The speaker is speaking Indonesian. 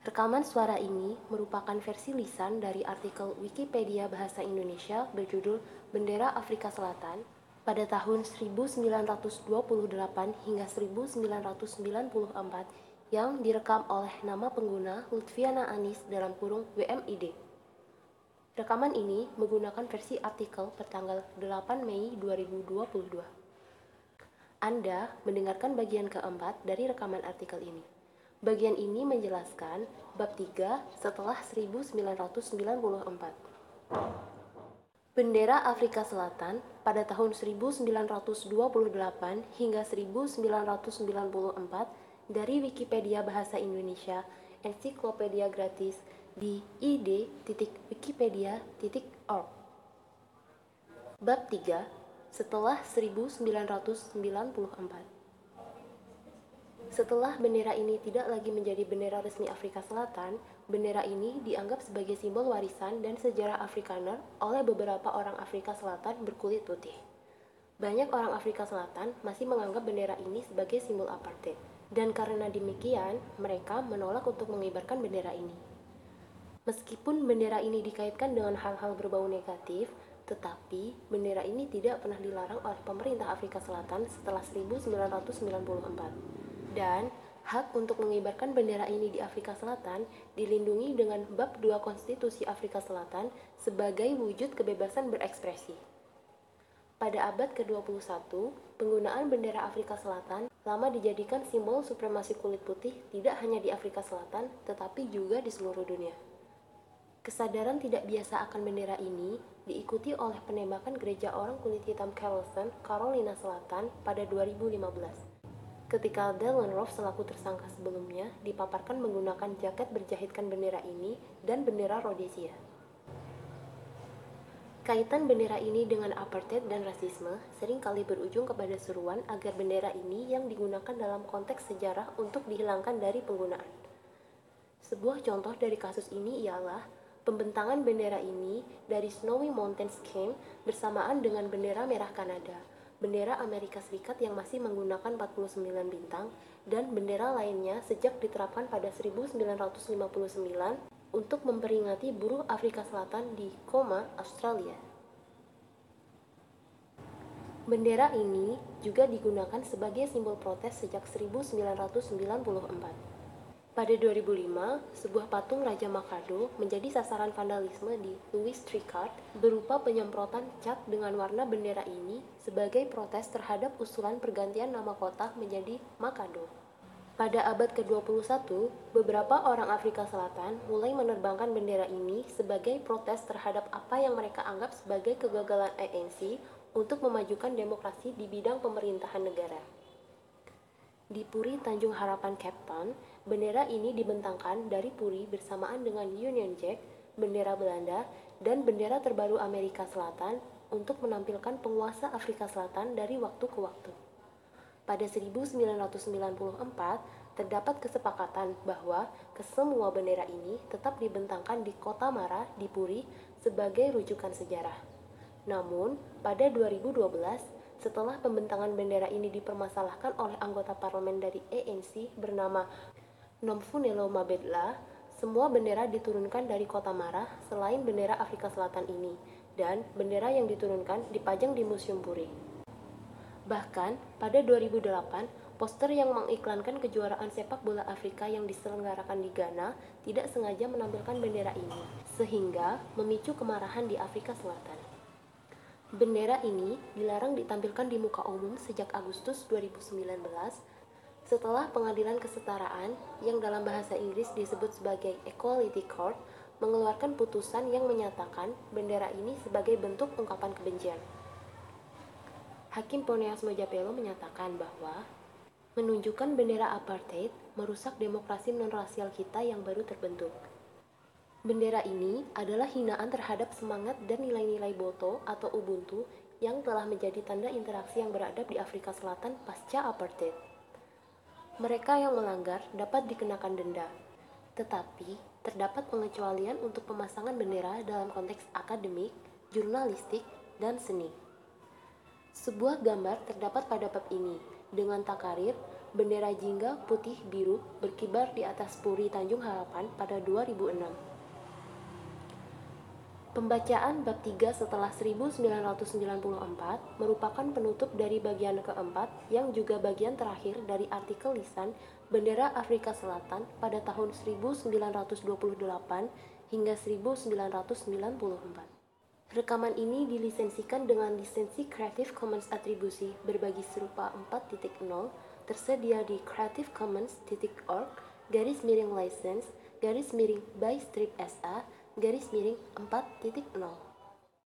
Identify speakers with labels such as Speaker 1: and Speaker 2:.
Speaker 1: Rekaman suara ini merupakan versi lisan dari artikel Wikipedia Bahasa Indonesia berjudul Bendera Afrika Selatan pada tahun 1928 hingga 1994 yang direkam oleh nama pengguna Lutfiana Anis (WMID). Rekaman ini menggunakan versi artikel pertanggal 8 Mei 2022. Anda mendengarkan bagian keempat dari rekaman artikel ini. Bagian ini menjelaskan bab 3 setelah 1994. Bendera Afrika Selatan pada tahun 1928 hingga 1994 dari Wikipedia Bahasa Indonesia, ensiklopedia gratis di id.wikipedia.org. Bab 3 setelah 1994. Setelah bendera ini tidak lagi menjadi bendera resmi Afrika Selatan, bendera ini dianggap sebagai simbol warisan dan sejarah Afrikaner oleh beberapa orang Afrika Selatan berkulit putih. Banyak orang Afrika Selatan masih menganggap bendera ini sebagai simbol apartheid, dan karena demikian, mereka menolak untuk mengibarkan bendera ini. Meskipun bendera ini dikaitkan dengan hal-hal berbau negatif, tetapi bendera ini tidak pernah dilarang oleh pemerintah Afrika Selatan setelah 1994. Dan hak untuk mengibarkan bendera ini di Afrika Selatan dilindungi dengan Bab 2 Konstitusi Afrika Selatan sebagai wujud kebebasan berekspresi. Pada abad ke-21, penggunaan bendera Afrika Selatan lama dijadikan simbol supremasi kulit putih tidak hanya di Afrika Selatan, tetapi juga di seluruh dunia. Kesadaran tidak biasa akan bendera ini diikuti oleh penembakan gereja orang kulit hitam Charleston, Carolina Selatan pada 2015. Ketika Dylann Roof selaku tersangka sebelumnya dipaparkan menggunakan jaket berjahitkan bendera ini dan bendera Rhodesia. Kaitan bendera ini dengan apartheid dan rasisme seringkali berujung kepada seruan agar bendera ini yang digunakan dalam konteks sejarah untuk dihilangkan dari penggunaan. Sebuah contoh dari kasus ini ialah pembentangan bendera ini dari Snowy Mountains Camp bersamaan dengan bendera merah Kanada, bendera Amerika Serikat yang masih menggunakan 49 bintang, dan bendera lainnya sejak diterapkan pada 1959 untuk memperingati buruh Afrika Selatan di Koma, Australia. Bendera ini juga digunakan sebagai simbol protes sejak 1994. Pada 2005, sebuah patung Raja Makado menjadi sasaran vandalisme di Louis Tricard berupa penyemprotan cat dengan warna bendera ini sebagai protes terhadap usulan pergantian nama kota menjadi Makado. Pada abad ke-21, beberapa orang Afrika Selatan mulai menerbangkan bendera ini sebagai protes terhadap apa yang mereka anggap sebagai kegagalan ANC untuk memajukan demokrasi di bidang pemerintahan negara. Di Puri Tanjung Harapan, Cape Town, bendera ini dibentangkan dari Puri bersamaan dengan Union Jack, bendera Belanda, dan bendera terbaru Amerika Selatan untuk menampilkan penguasa Afrika Selatan dari waktu ke waktu. Pada 1994, terdapat kesepakatan bahwa kesemua bendera ini tetap dibentangkan di Kota Mara di Puri sebagai rujukan sejarah. Namun, pada 2012, setelah pembentangan bendera ini dipermasalahkan oleh anggota parlemen dari ANC bernama Nomvunelo Mabetla, semua bendera diturunkan dari Kota Mara selain bendera Afrika Selatan ini, dan bendera yang diturunkan dipajang di Museum Puri. Bahkan, pada 2008, poster yang mengiklankan kejuaraan sepak bola Afrika yang diselenggarakan di Ghana tidak sengaja menampilkan bendera ini, sehingga memicu kemarahan di Afrika Selatan. Bendera ini dilarang ditampilkan di muka umum sejak Agustus 2019 setelah Pengadilan Kesetaraan yang dalam bahasa Inggris disebut sebagai Equality Court mengeluarkan putusan yang menyatakan bendera ini sebagai bentuk ungkapan kebencian. Hakim Poneas Mojapelo menyatakan bahwa menunjukkan bendera apartheid merusak demokrasi non-rasial kita yang baru terbentuk. Bendera ini adalah hinaan terhadap semangat dan nilai-nilai Boto atau Ubuntu yang telah menjadi tanda interaksi yang beradab di Afrika Selatan pasca apartheid. Mereka yang melanggar dapat dikenakan denda, tetapi terdapat pengecualian untuk pemasangan bendera dalam konteks akademik, jurnalistik, dan seni. Sebuah gambar terdapat pada bab ini dengan takarir bendera jingga putih biru berkibar di atas Puri Tanjung Harapan pada 2006. Pembacaan bab 3 setelah 1994 merupakan penutup dari bagian keempat yang juga bagian terakhir dari artikel lisan bendera Afrika Selatan pada tahun 1928 hingga 1994. Rekaman ini dilisensikan dengan lisensi Creative Commons Atribusi Berbagi Serupa 4.0, tersedia di creativecommons.org, /license, /by strip SA, /4.0.